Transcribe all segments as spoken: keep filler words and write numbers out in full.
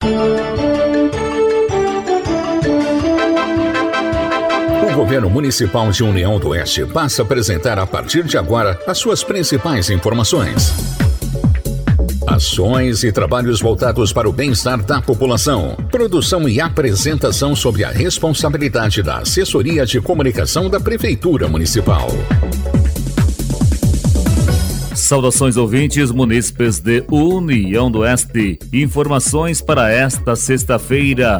O Governo Municipal de União do Oeste passa a apresentar a partir de agora as suas principais informações. Ações e trabalhos voltados para o bem-estar da população. Produção e apresentação sob a responsabilidade da Assessoria de Comunicação da Prefeitura Municipal. Saudações ouvintes munícipes de União do Oeste. Informações para esta sexta-feira.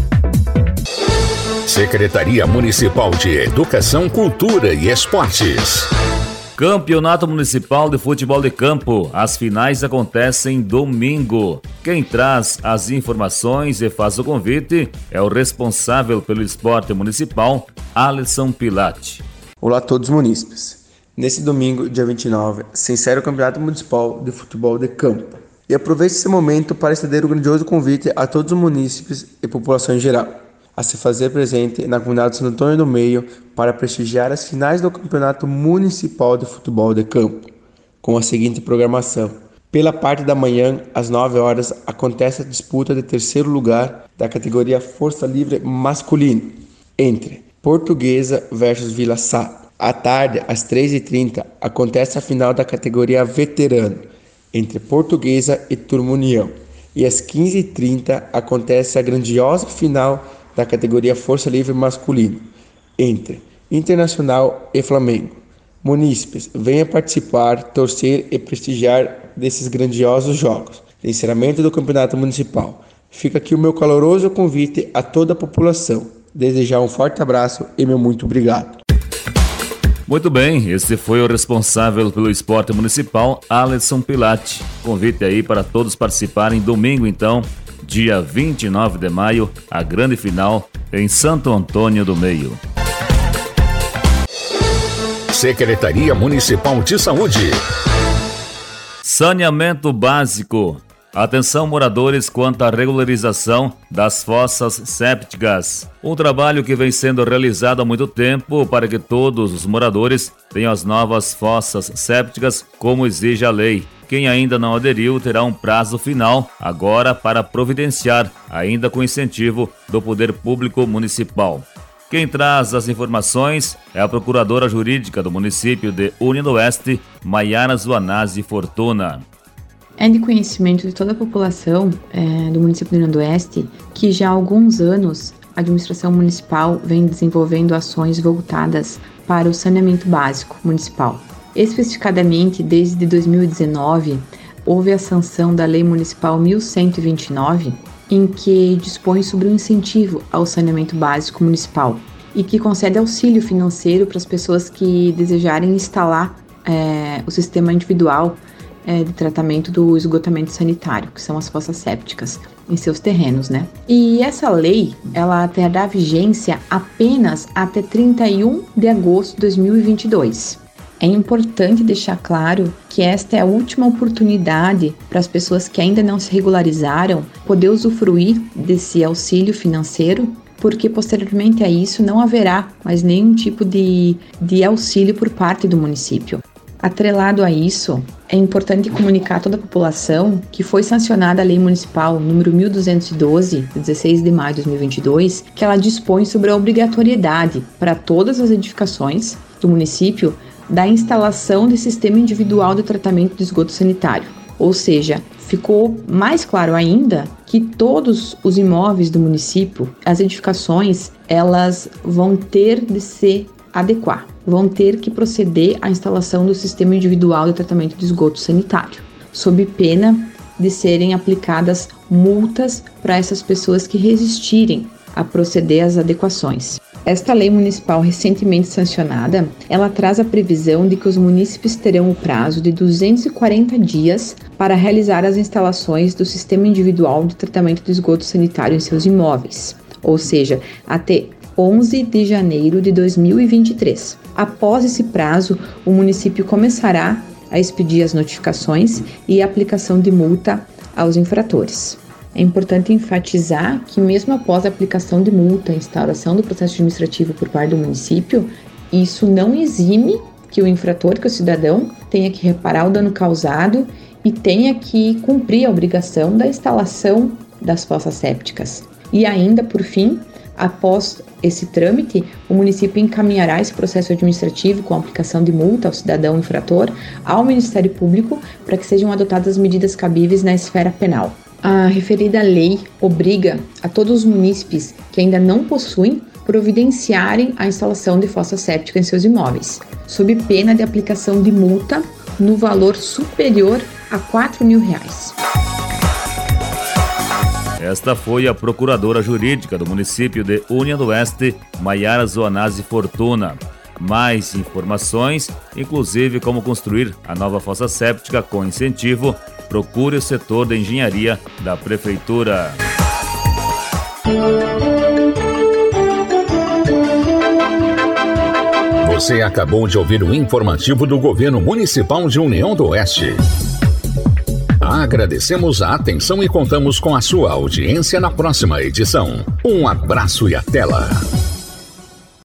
Secretaria Municipal de Educação, Cultura e Esportes. Campeonato Municipal de Futebol de Campo. As finais acontecem domingo. Quem traz as informações e faz o convite é o responsável pelo esporte municipal, Alisson Pilati. Olá a todos os munícipes. Nesse domingo, dia vinte e nove, se encerra o Campeonato Municipal de Futebol de Campo. E aproveite esse momento para estender o grandioso convite a todos os munícipes e população em geral a se fazer presente na comunidade de Santo Antônio do Meio para prestigiar as finais do Campeonato Municipal de Futebol de Campo, com a seguinte programação. Pela parte da manhã, às nove horas, acontece a disputa de terceiro lugar da categoria Força Livre Masculino, entre Portuguesa versus Vila Sá. À tarde, às três e trinta, acontece a final da categoria Veterano, entre Portuguesa e Turma União. E às quinze e trinta, acontece a grandiosa final da categoria Força Livre Masculino, entre Internacional e Flamengo. Munícipes, venha participar, torcer e prestigiar desses grandiosos jogos de encerramento do Campeonato Municipal. Fica aqui o meu caloroso convite a toda a população. Desejar um forte abraço e meu muito obrigado. Muito bem, esse foi o responsável pelo esporte municipal, Alisson Pilati. Convite aí para todos participarem domingo então, dia vinte e nove de maio, a grande final em Santo Antônio do Meio. Secretaria Municipal de Saúde. Saneamento básico. Atenção moradores quanto à regularização das fossas sépticas. Um trabalho que vem sendo realizado há muito tempo para que todos os moradores tenham as novas fossas sépticas como exige a lei. Quem ainda não aderiu terá um prazo final agora para providenciar, ainda com incentivo do Poder Público Municipal. Quem traz as informações é a Procuradora Jurídica do município de União do Oeste, Maiara Zuanazzi Fortuna. É de conhecimento de toda a população é, do município de União do Oeste que já há alguns anos a administração municipal vem desenvolvendo ações voltadas para o saneamento básico municipal. Especificadamente, desde dois mil e dezenove, houve a sanção da Lei Municipal mil cento e vinte e nove, em que dispõe sobre um incentivo ao saneamento básico municipal e que concede auxílio financeiro para as pessoas que desejarem instalar é, o sistema individual é, de tratamento do esgotamento sanitário, que são as fossas sépticas, em seus terrenos, né? E essa lei, ela terá vigência apenas até trinta e um de agosto de dois mil e vinte e dois. É importante deixar claro que esta é a última oportunidade para as pessoas que ainda não se regularizaram poder usufruir desse auxílio financeiro, porque posteriormente a isso não haverá mais nenhum tipo de, de auxílio por parte do município. Atrelado a isso, é importante comunicar a toda a população que foi sancionada a Lei Municipal número mil duzentos e doze, de dezesseis de maio de dois mil e vinte e dois, que ela dispõe sobre a obrigatoriedade para todas as edificações do município da instalação de sistema individual de tratamento de esgoto sanitário. Ou seja, ficou mais claro ainda que todos os imóveis do município, as edificações, elas vão ter de se adequar, vão ter que proceder à instalação do sistema individual de tratamento de esgoto sanitário, sob pena de serem aplicadas multas para essas pessoas que resistirem a proceder às adequações. Esta lei municipal recentemente sancionada, ela traz a previsão de que os munícipes terão o prazo de duzentos e quarenta dias para realizar as instalações do sistema individual de tratamento de esgoto sanitário em seus imóveis, ou seja, até onze de janeiro de dois mil e vinte e três. Após esse prazo, o município começará a expedir as notificações e a aplicação de multa aos infratores. É importante enfatizar que mesmo após a aplicação de multa e instauração do processo administrativo por parte do município, isso não exime que o infrator, que o cidadão, tenha que reparar o dano causado e tenha que cumprir a obrigação da instalação das fossas sépticas. E ainda, por fim, após esse trâmite, o município encaminhará esse processo administrativo com a aplicação de multa ao cidadão infrator ao Ministério Público para que sejam adotadas medidas cabíveis na esfera penal. A referida lei obriga a todos os munícipes que ainda não possuem providenciarem a instalação de fossa séptica em seus imóveis, sob pena de aplicação de multa no valor superior a quatro mil reais. Esta foi a procuradora jurídica do município de União do Oeste, Maiara Zoanazzi Fortuna. Mais informações, inclusive como construir a nova fossa séptica com incentivo, procure o setor de engenharia da Prefeitura. Você acabou de ouvir o informativo do Governo Municipal de União do Oeste. Agradecemos a atenção e contamos com a sua audiência na próxima edição. Um abraço e até lá!